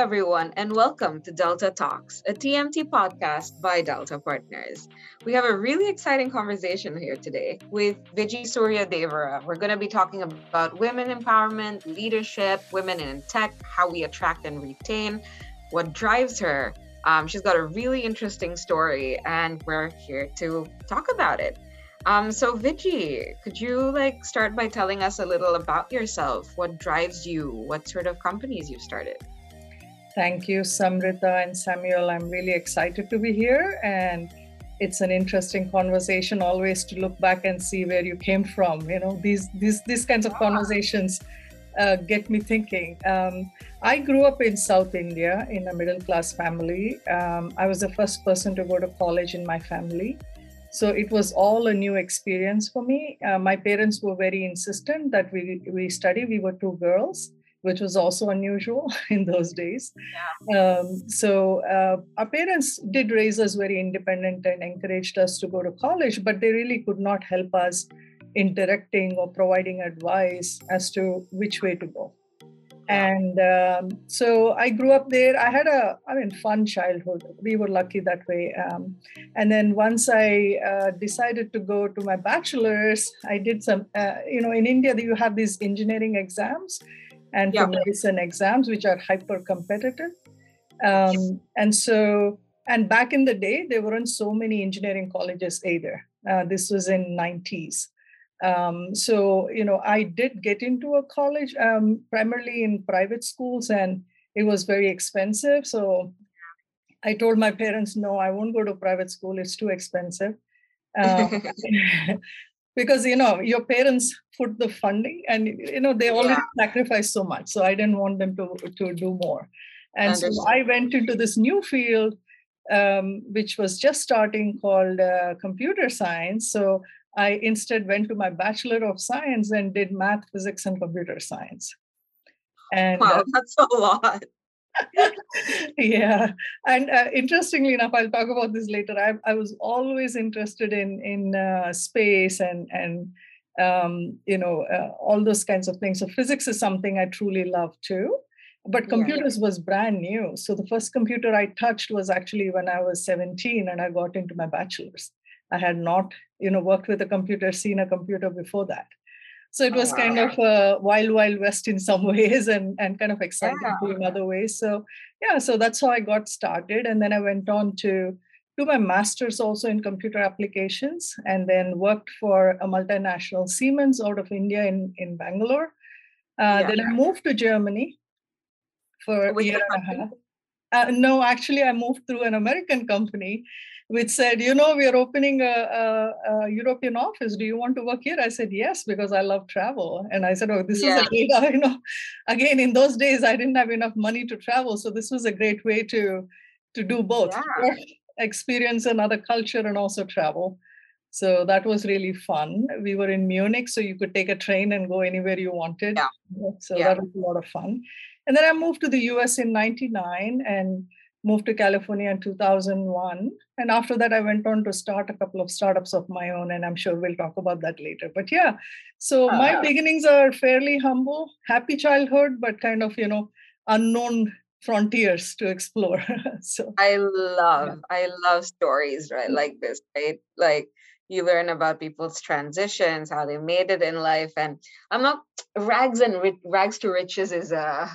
everyone, and welcome to Delta Talks, a TMT podcast by Delta Partners. We have a really exciting conversation here today with Vijay Surya Devara. We're going to be talking about women empowerment, leadership, women in tech, how we attract and retain, what drives her. She's got a really interesting story, and we're here to talk about it. So Vijay, could you start by telling us a little about yourself? What drives you? What sort of companies you've started? Thank you, Samrita and Samuel. I'm really excited to be here, and it's an interesting conversation always to look back and see where you came from. You know, these kinds of conversations get me thinking. I grew up in South India in a middle class family. I was the first person to go to college in my family. So it was all a new experience for me. My parents were very insistent that we study. We were two girls, which was also unusual in those days. Our parents did raise us very independent and encouraged us to go to college, but they really could not help us in directing or providing advice as to which way to go. And so I grew up there. I had fun childhood. We were lucky that way. And then once I decided to go to my bachelor's, I did some, in India, you have these engineering exams and for medicine exams, which are hyper competitive. And back in the day, there weren't so many engineering colleges either. This was in 90s. I did get into a college, primarily in private schools, and it was very expensive. So I told my parents, no, I won't go to private school. It's too expensive. Because, your parents put the funding and, they already sacrificed so much. So I didn't want them to do more. And so I went into this new field, which was just starting, called computer science. So I instead went to my Bachelor of Science and did math, physics, and computer science. And wow, that's a lot. Yeah. And interestingly enough, I'll talk about this later. I was always interested in space and all those kinds of things. So physics is something I truly love too. But computers was brand new. So the first computer I touched was actually when I was 17 and I got into my bachelor's. I had not, worked with a computer, seen a computer before that. So it was kind of a wild, wild west in some ways and kind of exciting in other ways. So that's how I got started. And then I went on to do my master's also in computer applications and then worked for a multinational Siemens out of India in Bangalore. Then I moved to Germany for a year and a half. No, actually, I moved through an American company which said, we are opening a European office. Do you want to work here? I said, yes, because I love travel. And I said, this is a great, again, in those days, I didn't have enough money to travel. So this was a great way to do both, experience another culture and also travel. So that was really fun. We were in Munich, so you could take a train and go anywhere you wanted. So that was a lot of fun. And then I moved to the US in 99 and moved to California in 2001. And after that, I went on to start a couple of startups of my own. And I'm sure we'll talk about that later. But so my beginnings are fairly humble, happy childhood, but kind of, unknown frontiers to explore. So I love stories, right? Like this, right? Like you learn about people's transitions, how they made it in life, and I'm not rags to riches is a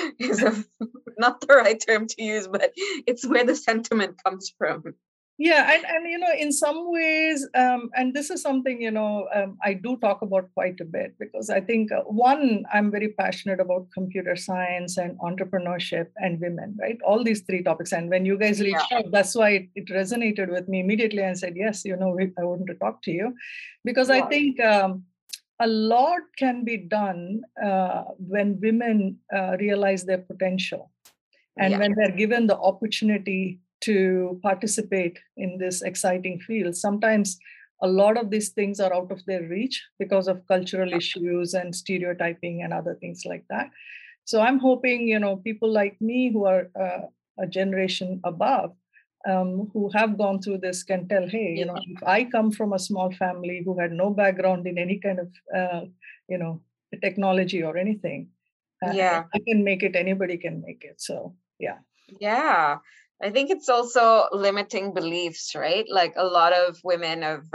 not the right term to use, but it's where the sentiment comes from. Yeah, and in some ways, and this is something I do talk about quite a bit because I think one, I'm very passionate about computer science and entrepreneurship and women, right? All these three topics. And when you guys reached out, that's why it resonated with me immediately and said, yes, I want to talk to you because I think a lot can be done when women realize their potential and when they're given the opportunity to participate in this exciting field. Sometimes a lot of these things are out of their reach because of cultural issues and stereotyping and other things like that. So I'm hoping, people like me who are a generation above, who have gone through this can tell, hey, if I come from a small family who had no background in any kind of, technology or anything, I can make it, anybody can make it. So Yeah. Yeah. I think it's also limiting beliefs, right? Like a lot of women of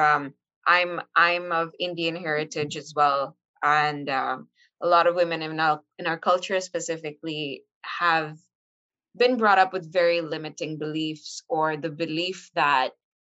I'm of Indian heritage as well. And a lot of women in our culture specifically have been brought up with very limiting beliefs, or the belief that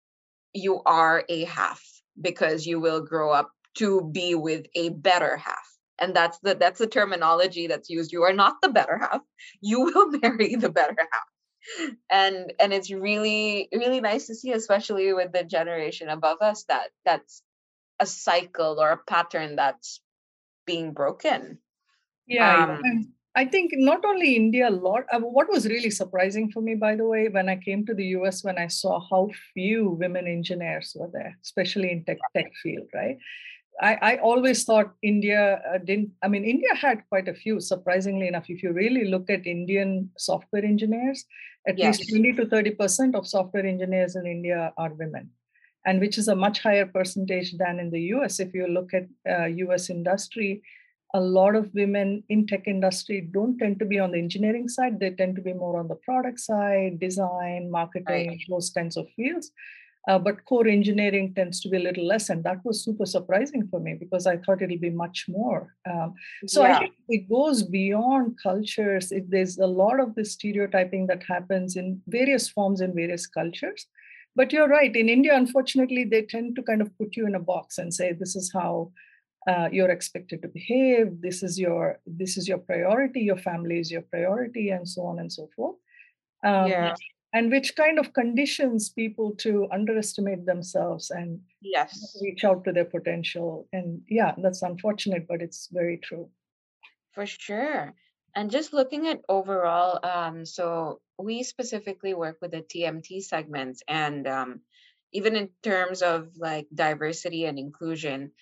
you are a half because you will grow up to be with a better half. And that's the terminology that's used. You are not the better half. You will marry the better half. And it's really really nice to see, especially with the generation above us, that that's a cycle or a pattern that's being broken. Yeah, yeah. um And I think not only India, a lot. What was really surprising for me, by the way, when I came to the US, when I saw how few women engineers were there, especially in tech field, right? I always thought India didn't. I mean, India had quite a few. Surprisingly enough, if you really look at Indian software engineers, at least yes. 20 to 30% of software engineers in India are women, and which is a much higher percentage than in the US. If you look at US industry, a lot of women in tech industry don't tend to be on the engineering side. They tend to be more on the product side, design, Right. marketing, those kinds of fields. But core engineering tends to be a little less, and that was super surprising for me because I thought it'll be much more. So I Yeah. think it goes beyond cultures. There's a lot of this stereotyping that happens in various forms in various cultures. But you're right. In India, unfortunately, they tend to kind of put you in a box and say, "This is how you're expected to behave. This is your priority. Your family is your priority," and so on and so forth. Um, Yeah. and which kind of conditions people to underestimate themselves and Yes. reach out to their potential. And yeah, that's unfortunate, but it's very true. For sure. And just looking at overall, so we specifically work with the TMT segments, and even in terms of like diversity and inclusion,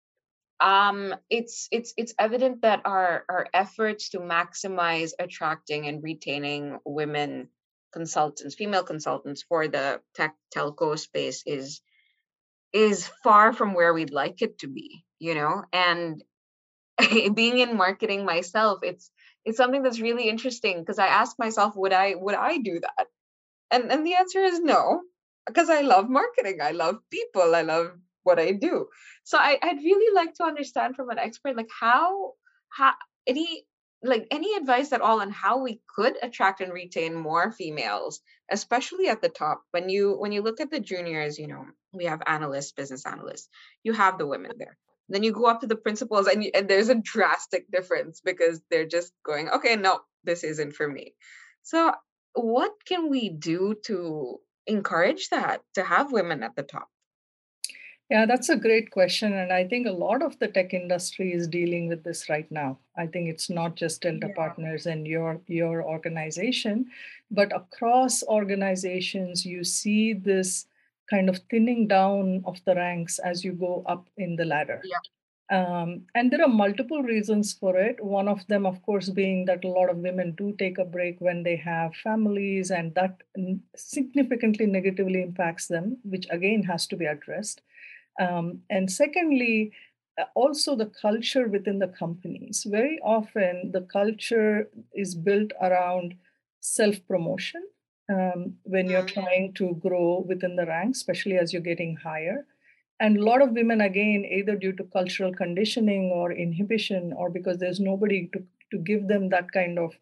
it's evident that our efforts to maximize attracting and retaining women consultants, female consultants for the tech telco space is far from where we'd like it to be, you know. And being in marketing myself, it's something that's really interesting because I ask myself, would I do that? And the answer is no, because I love marketing, I love people, I love what I do. So I'd really like to understand from an expert, like how any any advice at all on how we could attract and retain more females, especially at the top. When you look at the juniors, we have analysts, business analysts, you have the women there. Then you go up to the principals, and there's a drastic difference because they're just going, okay, no, this isn't for me. So what can we do to encourage that, to have women at the top? Yeah, that's a great question. And I think a lot of the tech industry is dealing with this right now. I think it's not just Delta Yeah. Partners and your organization, but across organizations, you see this kind of thinning down of the ranks as you go up in the ladder. Yeah. And there are multiple reasons for it. One of them, of course, being that a lot of women do take a break when they have families, and that significantly negatively impacts them, which again has to be addressed. And secondly, also the culture within the companies. Very often, the culture is built around self promotion when you're Mhm. trying to grow within the ranks, especially as you're getting higher. And a lot of women, again, either due to cultural conditioning or inhibition, or because there's nobody to give them that kind of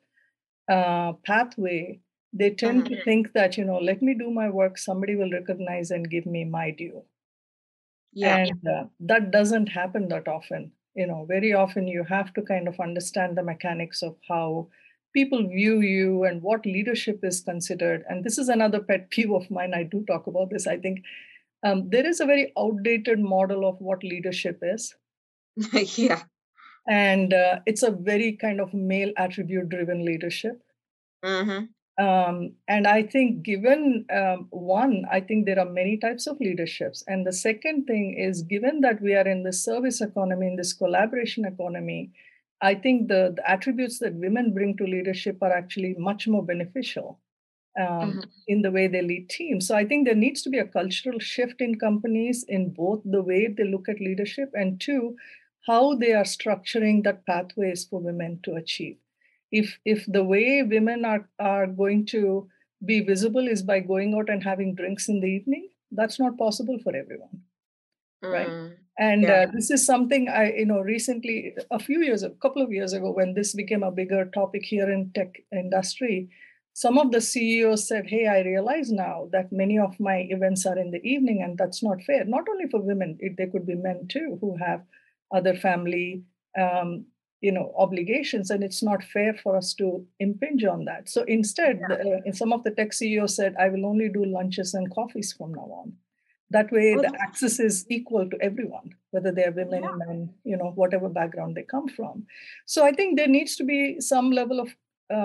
pathway, they tend Mhm. to think that, let me do my work, somebody will recognize and give me my due. Yeah. And that doesn't happen that often. Very often you have to kind of understand the mechanics of how people view you and what leadership is considered. And this is another pet peeve of mine. I do talk about this. I think there is a very outdated model of what leadership is. Yeah. And it's a very kind of male attribute driven leadership. Hmm. And I think, given one, I think there are many types of leaderships. And the second thing is, given that we are in the service economy, in this collaboration economy, I think the attributes that women bring to leadership are actually much more beneficial Hmm. in the way they lead teams. So I think there needs to be a cultural shift in companies in both the way they look at leadership and two, how they are structuring that pathways for women to achieve. If the way women are going to be visible is by going out and having drinks in the evening, that's not possible for everyone, right? Mm, And yeah. this is something I, recently, a couple of years ago, when this became a bigger topic here in tech industry, some of the CEOs said, "Hey, I realize now that many of my events are in the evening, and that's not fair. Not only for women, they could be men too who have other family, um, obligations, and it's not fair for us to impinge on that." So instead, some of the tech CEOs said, "I will only do lunches and coffees from now on." That way, Oh, the access is equal to everyone, whether they are yeah. women, men, whatever background they come from. So I think there needs to be some level of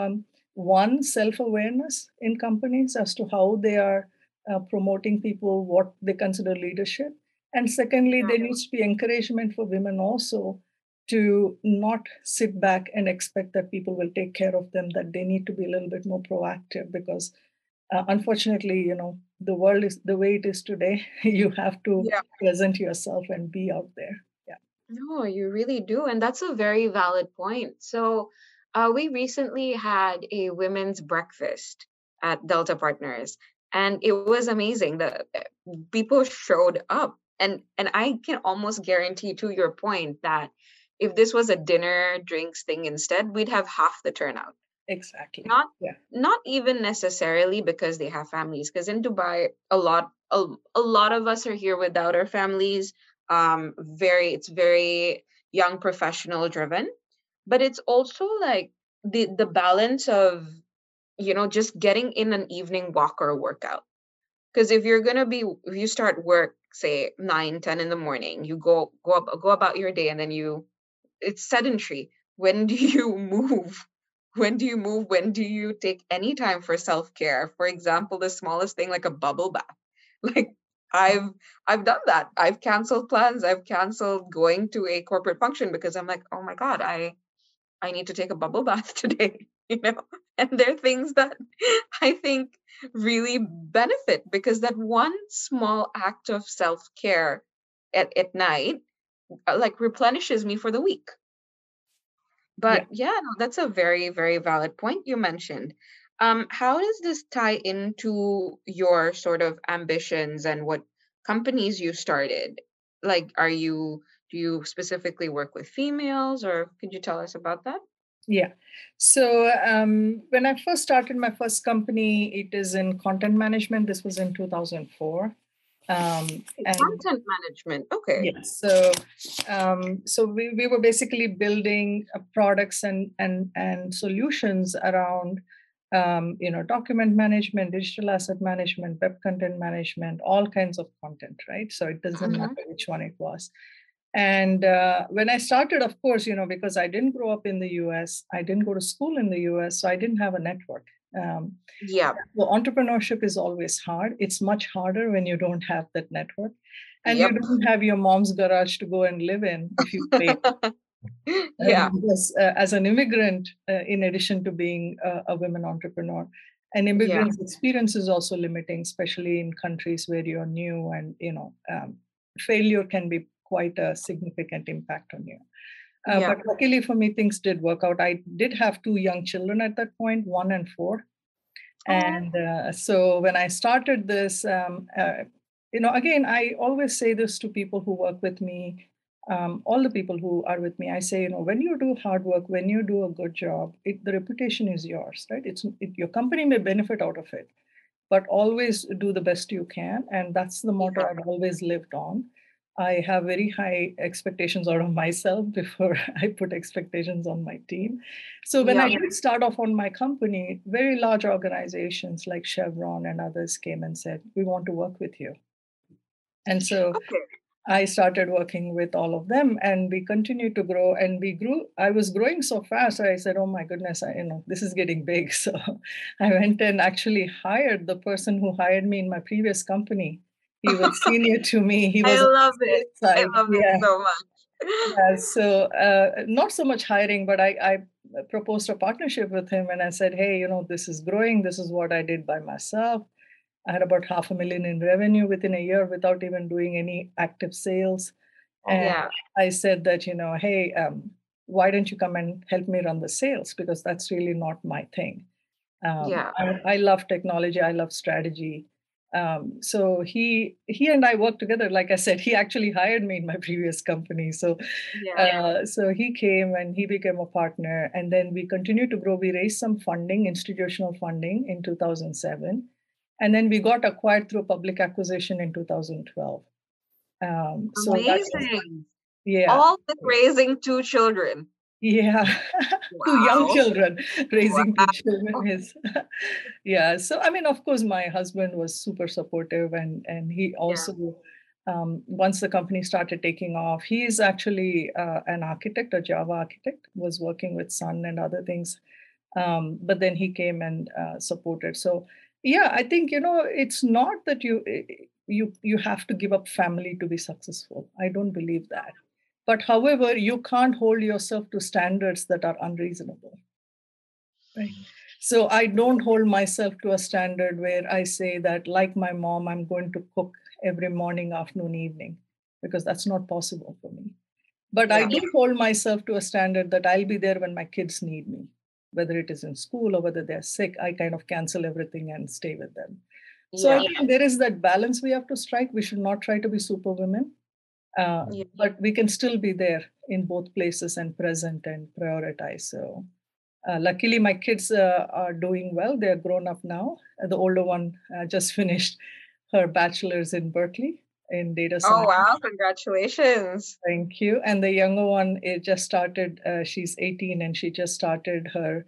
one self-awareness in companies as to how they are promoting people, what they consider leadership, and secondly, there needs to be encouragement for women also to not sit back and expect that people will take care of them. That they need to be a little bit more proactive because unfortunately, the world is the way it is today. You have to Yeah. present yourself and be out there. Yeah. No, you really do. And that's a very valid point. So, we recently had a women's breakfast at Delta Partners, and it was amazing. The people showed up, and I can almost guarantee, to your point, that if this was a dinner drinks thing instead, we'd have half the turnout. Exactly. Not Yeah. not even necessarily because they have families, because in Dubai a lot of us are here without our families. It's very young professional driven, but it's also like the balance of just getting in an evening walk or a workout. Because if you start work say 9, 10 in the morning, you go about your day, and then it's sedentary. When do you move? When do you move? When do you take any time for self-care? For example, the smallest thing like a bubble bath. Like I've I've done that. I've canceled plans. I've canceled going to a corporate function because I'm like, oh my God, I need to take a bubble bath today, you know? And there are things that I think really benefit because that one small act of self-care at night like replenishes me for the week. Yeah. But yeah, no, that's a very, very valid point you mentioned. How does this tie into your sort of ambitions and what companies you started? Like, do you specifically work with females, or could you tell us about that? Yeah. So when I first started my first company, it is in content management. This was in 2004. And Content management. Okay. yes, so we were basically building products and solutions around document management, digital asset management, web content management, all kinds of content, right? So it doesn't Mm-hmm. matter which one it was. And when I started, of course, because I didn't grow up in the US, I didn't go to school in the US, so I didn't have a network. Um, Yeah. so entrepreneurship is always hard. It's much harder when you don't have that network, and you Yep. don't have your mom's garage to go and live in if you fail. Yeah. Because as an immigrant, in addition to being a women entrepreneur, an Yeah. immigrant's experience is also limiting, especially in countries where you're new, and failure can be quite a significant impact on you. Yeah. But luckily for me, things did work out. I did have two young children at that point, 1 and 4. Oh. And so when I started this, again, I always say this to people who work with me, all the people who are with me. I say, when you do hard work, when you do a good job, the reputation is yours, right? Your company may benefit out of it, but always do the best you can. And that's the motto Yeah. I've always lived on. I have very high expectations out of myself before I put expectations on my team. So when I Yeah. did start off on my company, very large organizations like Chevron and others came and said, "We want to work with you." And so Okay. I started working with all of them, and we continued to grow, and we grew. I was growing so fast. I said, "Oh my goodness, this is getting big." So I went and actually hired the person who hired me in my previous company. He was senior to me. He I was on love the it. sales I side. love it Yeah. so much. Yeah. So not so much hiring, but I proposed a partnership with him, and I said, "Hey, this is growing. This is what I did by myself. I had about 500,000 in revenue within a year without even doing any active sales." And Yeah. I said that, hey, why don't you come and help me run the sales? Because that's really not my thing. Yeah. I love technology. I love strategy. So he and I worked together. Like I said, he actually hired me in my previous company. So Yeah. so he came and he became a partner, and then we continued to grow. We raised some funding, institutional funding, in 2007, and then we got acquired through a public acquisition in 2012. So that was, Amazing. yeah. All with raising two children. Yeah, two young Wow. children, raising two Wow. children is, yeah. So I mean, of course, my husband was super supportive, and he Yeah. also, once the company started taking off, he is actually an architect, a Java architect, was working with Sun and other things, but then he came and supported. So yeah, I think it's not that you have to give up family to be successful. I don't believe that. But however, you can't hold yourself to standards that are unreasonable, right? So I don't hold myself to a standard where I say that, like my mom, I'm going to cook every morning, afternoon, evening, because that's not possible for me. But I Yeah. do hold myself to a standard that I'll be there when my kids need me, whether it is in school or whether they're sick. I kind of cancel everything and stay with them. So I Yeah. think there is that balance we have to strike. We should not try to be superwomen, Yeah. but we can still be there in both places and present and prioritize. So luckily, my kids are doing well. They're grown up now. The older one just finished her bachelor's in Berkeley in data Oh, science. wow. Congratulations. Thank you. And the younger one, it just started, she's 18 and she just started her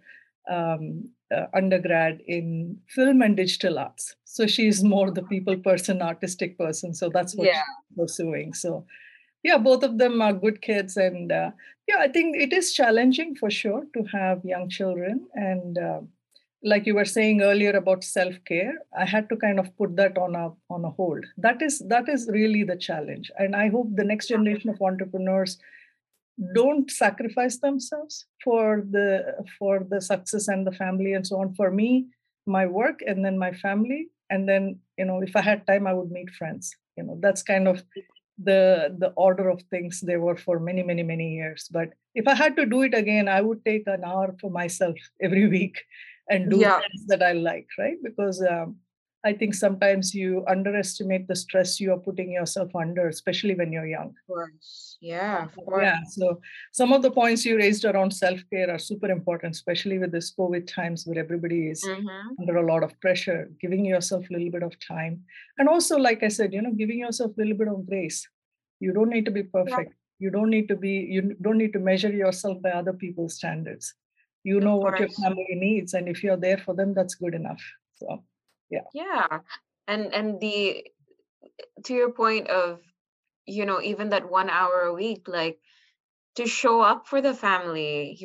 undergrad in film and digital arts. So she's more the people person, artistic person. So that's what Yeah. she's pursuing. So yeah, both of them are good kids. And yeah, I think it is challenging for sure to have young children. And like you were saying earlier about self-care, I had to kind of put that on a hold. That is really the challenge. And I hope the next generation of entrepreneurs don't sacrifice themselves for the success and the family and so on. For me, my work and then my family, and then if I had time, I would meet friends. That's kind of the order of things they were for many, many, many years. But if I had to do it again, I would take an hour for myself every week and do Yeah. things that I like, right? Because I think sometimes you underestimate the stress you are putting yourself under, especially when you're young. Of course. Yeah, of course. Yeah, so some of the points you raised around self-care are super important, especially with this COVID times where everybody is Mm-hmm. under a lot of pressure, giving yourself a little bit of time. And also, like I said, giving yourself a little bit of grace. You don't need to be Yeah, perfect. You don't need to measure yourself by other people's standards. You of know what your course. family needs, and if you're there for them, that's good enough. So, yeah. Yeah. And the to your point of, even that 1 hour a week, like, to show up for the family,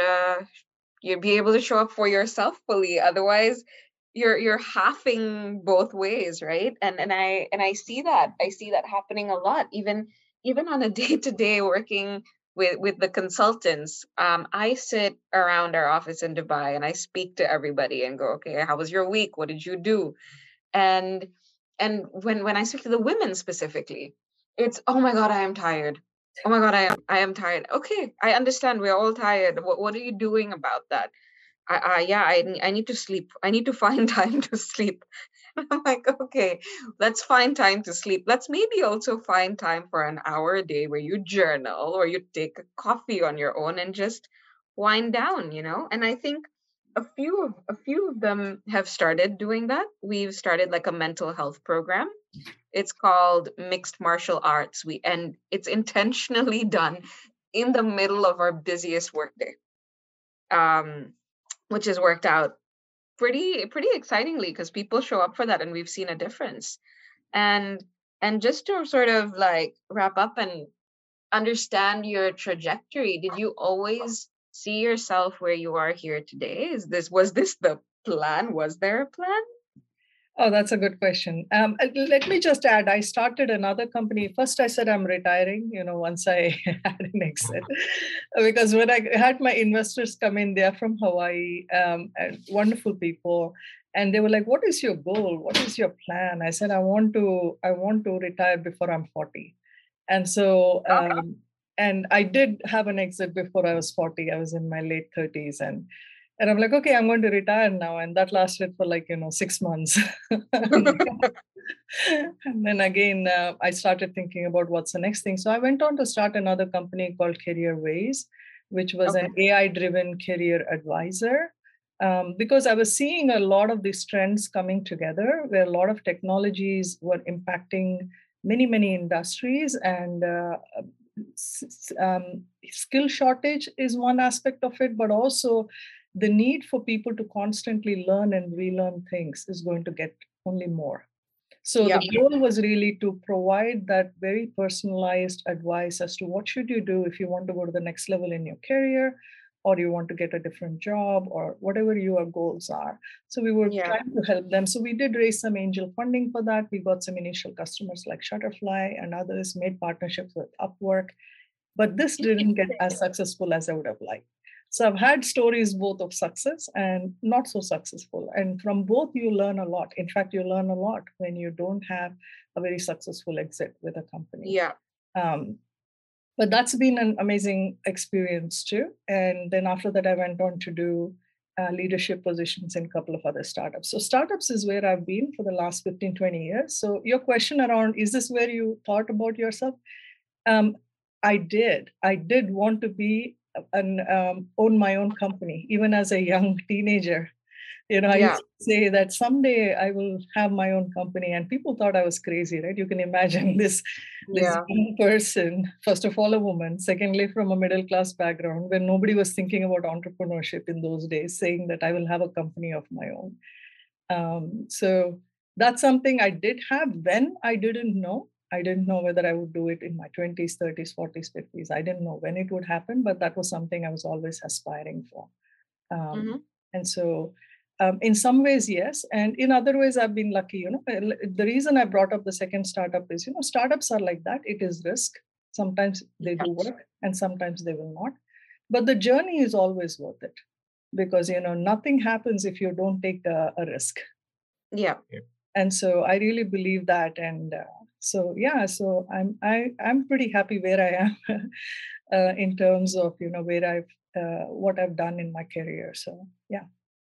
you be able to show up for yourself fully. Otherwise, you're halving both ways, right? And I see that. I see that happening a lot, even on a day-to-day working with the consultants. I sit around our office in Dubai and I speak to everybody and go, okay, how was your week? What did you do? And when I speak to the women specifically, it's, oh my God, I am tired. Oh my God, I am tired. Okay, I understand, we're all tired. What are you doing about that? I need to sleep. I need to find time to sleep. I'm like, okay, let's find time to sleep. Let's maybe also find time for an hour a day where you journal or you take a coffee on your own and just wind down. And I think a few of them have started doing that. We've started like a mental health program. It's called Mixed Martial Arts. And it's intentionally done in the middle of our busiest workday. Um, which has worked out pretty excitingly because people show up for that and we've seen a difference. And and just to sort of like wrap up and understand your trajectory, did you always see yourself where you are here today? Was this the plan? Was there a plan? Oh, that's a good question. Let me just add, I started another company. First, I said I'm retiring, once I had an exit. Because when I had my investors come in, they're from Hawaii, and wonderful people. And they were like, what is your goal? What is your plan? I said, I want to retire before I'm 40. And so And I did have an exit before I was 40. I was in my late 30s. And I'm like, okay, I'm going to retire now. And that lasted for 6 months. And then again, I started thinking about what's the next thing. So I went on to start another company called Career Ways, which was Okay. an AI-driven career advisor. Because I was seeing a lot of these trends coming together, where a lot of technologies were impacting many, many industries, and skill shortage is one aspect of it, but also the need for people to constantly learn and relearn things is going to get only more. So Yeah. the goal was really to provide that very personalized advice as to what should you do if you want to go to the next level in your career, or you want to get a different job, or whatever your goals are. So we were Yeah. trying to help them. So we did raise some angel funding for that. We got some initial customers like Shutterfly and others, made partnerships with Upwork, but this didn't get as successful as I would have liked. So I've had stories both of success and not so successful. And from both, you learn a lot. In fact, you learn a lot when you don't have a very successful exit with a company. Yeah. Um, but that's been an amazing experience too. And then after that, I went on to do leadership positions in a couple of other startups. So startups is where I've been for the last 15, 20 years. So your question around, is this where you thought about yourself? Um, I did. I did want to be an own my own company, even as a young teenager. I Yeah. used to say that someday I will have my own company, and people thought I was crazy, right? You can imagine this Yeah. young person, first of all, a woman, secondly, from a middle class background, where nobody was thinking about entrepreneurship in those days, saying that I will have a company of my own. So that's something I did have when I didn't know. I didn't know whether I would do it in my 20s, 30s, 40s, 50s. I didn't know when it would happen, but that was something I was always aspiring for. Mm-hmm. And so, in some ways, yes. And in other ways, I've been lucky. The reason I brought up the second startup is, startups are like that. It is risk. Sometimes they do work and sometimes they will not. But the journey is always worth it, because, nothing happens if you don't take a risk. Yeah. And so I really believe that. And so, yeah, so I'm pretty happy where I am in terms of, where what I've done in my career. So, yeah.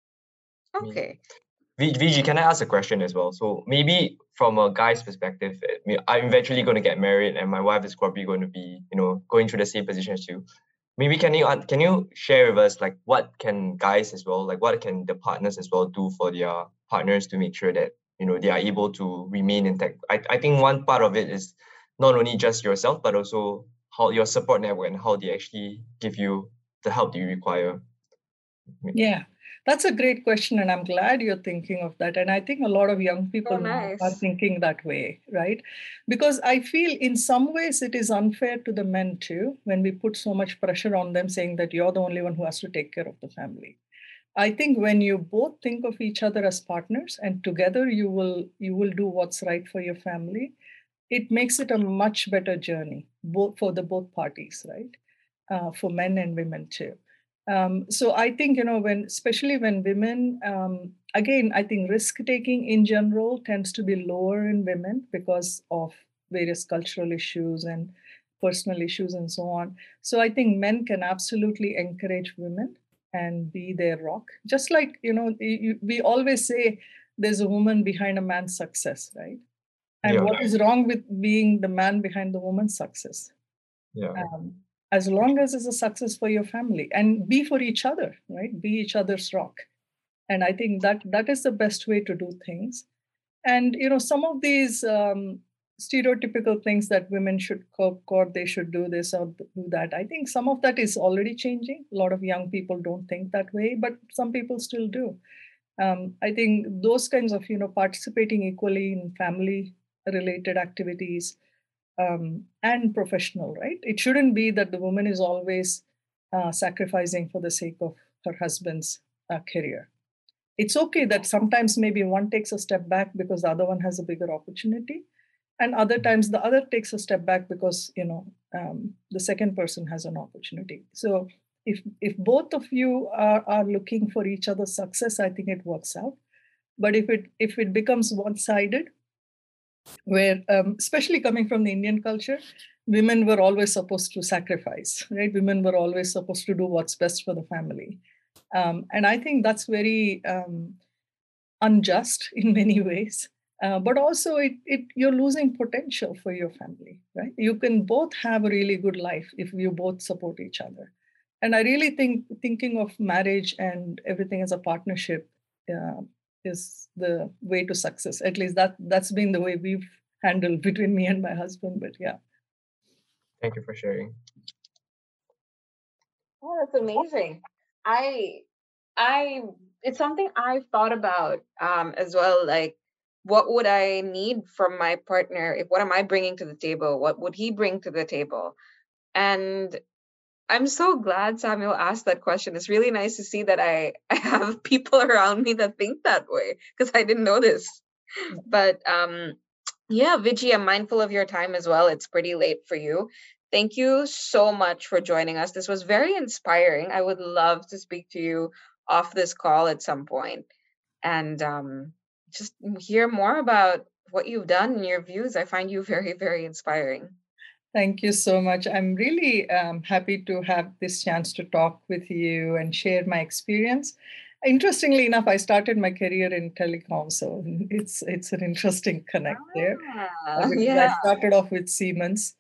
Okay. Vijay, can I ask a question as well? So maybe from a guy's perspective, I'm eventually going to get married, and my wife is probably going to be, going through the same position as you. Maybe can you share with us, like, what can guys as well, like what can the partners as well do for their partners to make sure that they are able to remain intact? I think one part of it is not only just yourself, but also how your support network and how they actually give you the help that you require. Yeah, that's a great question. And I'm glad you're thinking of that. And I think a lot of young people now are nice. thinking that way, right? Because I feel in some ways it is unfair to the men too, when we put so much pressure on them, saying that you're the only one who has to take care of the family. I think when you both think of each other as partners and together you will do what's right for your family, it makes it a much better journey, both for the both parties, right? For men and women too. So I think, especially when women, again, I think risk taking in general tends to be lower in women because of various cultural issues and personal issues and so on. So I think men can absolutely encourage women and be their rock. Just like, we always say there's a woman behind a man's success, right? And what is wrong with being the man behind the woman's success? Yeah. As long as it's a success for your family, and be for each other, right? Be each other's rock. And I think that is the best way to do things. And some of these stereotypical things that women should cook or they should do this or do that, I think some of that is already changing. A lot of young people don't think that way, but some people still do. I think those kinds of participating equally in family related activities, and professional, right? It shouldn't be that the woman is always sacrificing for the sake of her husband's career. It's okay that sometimes maybe one takes a step back because the other one has a bigger opportunity, and other times the other takes a step back because the second person has an opportunity. So if both of you are looking for each other's success, I think it works out. But if it becomes one-sided, where, especially coming from the Indian culture, women were always supposed to sacrifice, right? Women were always supposed to do what's best for the family. And I think that's very unjust in many ways. But also, you're losing potential for your family, right? You can both have a really good life if you both support each other. And I really think thinking of marriage and everything as a partnership is the way to success. At least that's been the way we've handled between me and my husband. But yeah. Thank you for sharing. Oh, that's amazing. I it's something I've thought about as well. Like, what would I need from my partner? If what am I bringing to the table? What would he bring to the table? And I'm so glad Samuel asked that question. It's really nice to see that I have people around me that think that way, because I didn't know this. But yeah, Viji, I'm mindful of your time as well. It's pretty late for you. Thank you so much for joining us. This was very inspiring. I would love to speak to you off this call at some point and just hear more about what you've done and your views. I find you very, very inspiring. Thank you so much. I'm really happy to have this chance to talk with you and share my experience. Interestingly enough, I started my career in telecom, so it's an interesting connect there. Because I started off with Siemens,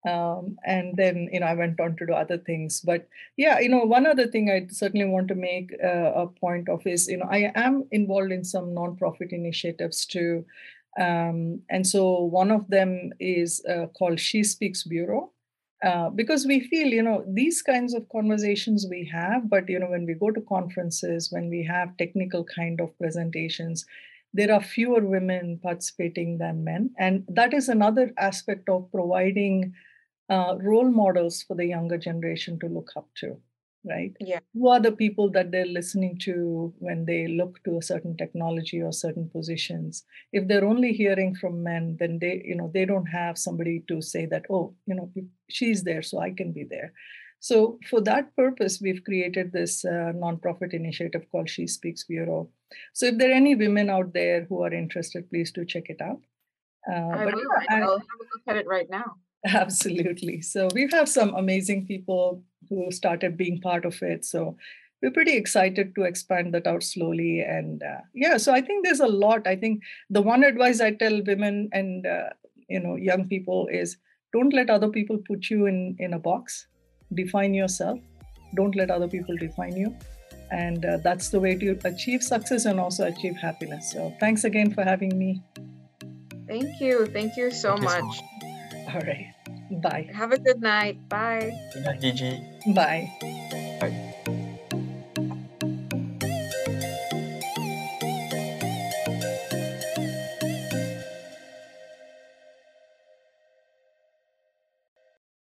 and then I went on to do other things. But yeah, one other thing I certainly want to make a point of is I am involved in some nonprofit initiatives too. And so one of them is called She Speaks Bureau, because we feel, these kinds of conversations we have, but, when we go to conferences, when we have technical kind of presentations, there are fewer women participating than men. And that is another aspect of providing role models for the younger generation to look up to, right? Yeah. Who are the people that they're listening to when they look to a certain technology or certain positions? If they're only hearing from men, then they don't have somebody to say that, oh, she's there, so I can be there. So for that purpose, we've created this nonprofit initiative called She Speaks Bureau. So if there are any women out there who are interested, please do check it out. I will. I'll have a look at it right now. Absolutely. So we have some amazing people who started being part of it. So we're pretty excited to expand that out slowly. And so I think there's a lot. I think the one advice I tell women and young people is don't let other people put you in a box. Define yourself. Don't let other people define you. And that's the way to achieve success and also achieve happiness. So thanks again for having me. Thank you. Thank you so much. All right. Bye. Have a good night. Bye. Good night, Viji. Bye.